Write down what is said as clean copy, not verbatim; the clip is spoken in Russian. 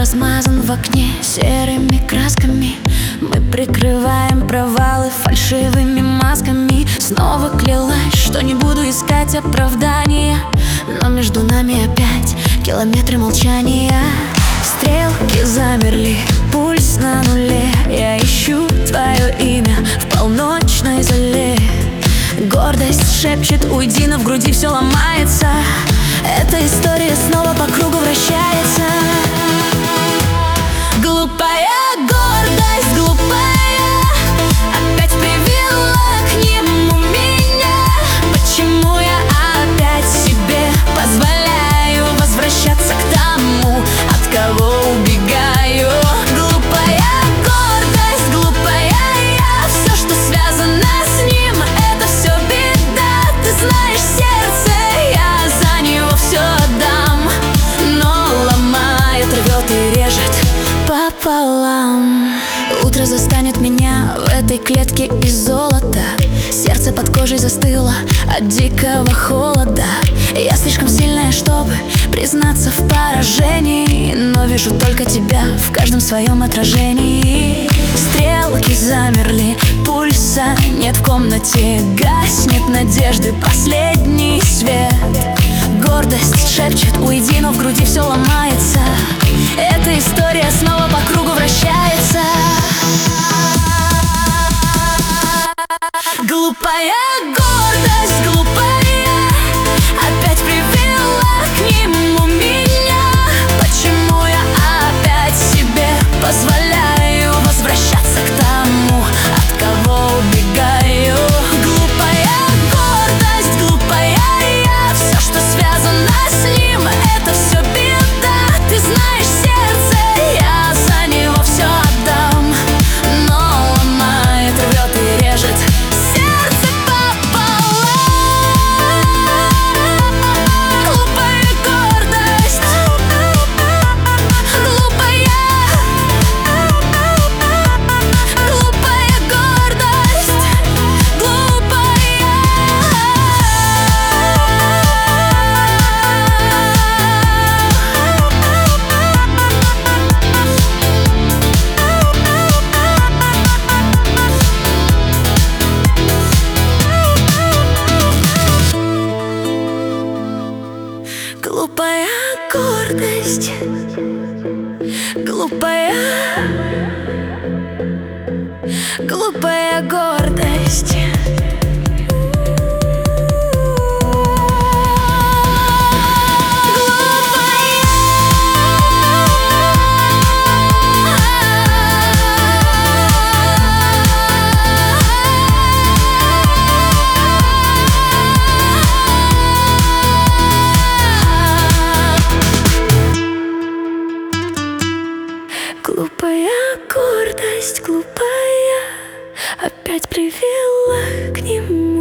размазан в окне серыми красками. Мы прикрываем провалы фальшивыми масками. Снова клялась, что не буду искать оправдания, но между нами опять километры молчания. Стрелки замерли, пульс на нуле. Я ищу твое имя в полночной зале. Гордость шепчет: уйди, но в груди все ломается. Эта история снова по кругу вращается. Глупая гордость, глупая, опять привела к нему меня. Почему я опять себе позволяю возвращаться к тому, от кого убегаю? Глупая гордость, глупая я. Все, что связано с ним, это все беда. Ты знаешь, сердце я за него все отдам, но ломает, рвет и режет пополам. Утро застанет меня в этой клетке из золота. Сердце под кожей застыло от дикого холода. Я слишком сильная, чтобы признаться в поражении, но вижу только тебя в каждом своем отражении. Стрелки замерли, пульса нет в комнате. Гаснет надежды последний свет. Гордость шепчет: уйди, но в груди все ломается. Эта история снова по кругу вращается. Глупая гордость, глупая, опять привела к нему меня. Почему я опять себе позволяю возвращаться к тому, от кого убегаю? Глупая гордость, глупая я. Все, что связано с ним, это все беда. Ты знаешь, сердце я за него все отдам, но ломает, рвет и режет сердце пополам. Глупая гордость, глупая, глупая гордость, глупая. Глупая гордость, глупая, глупая гордость. Глупая гордость, глупая, опять привела к нему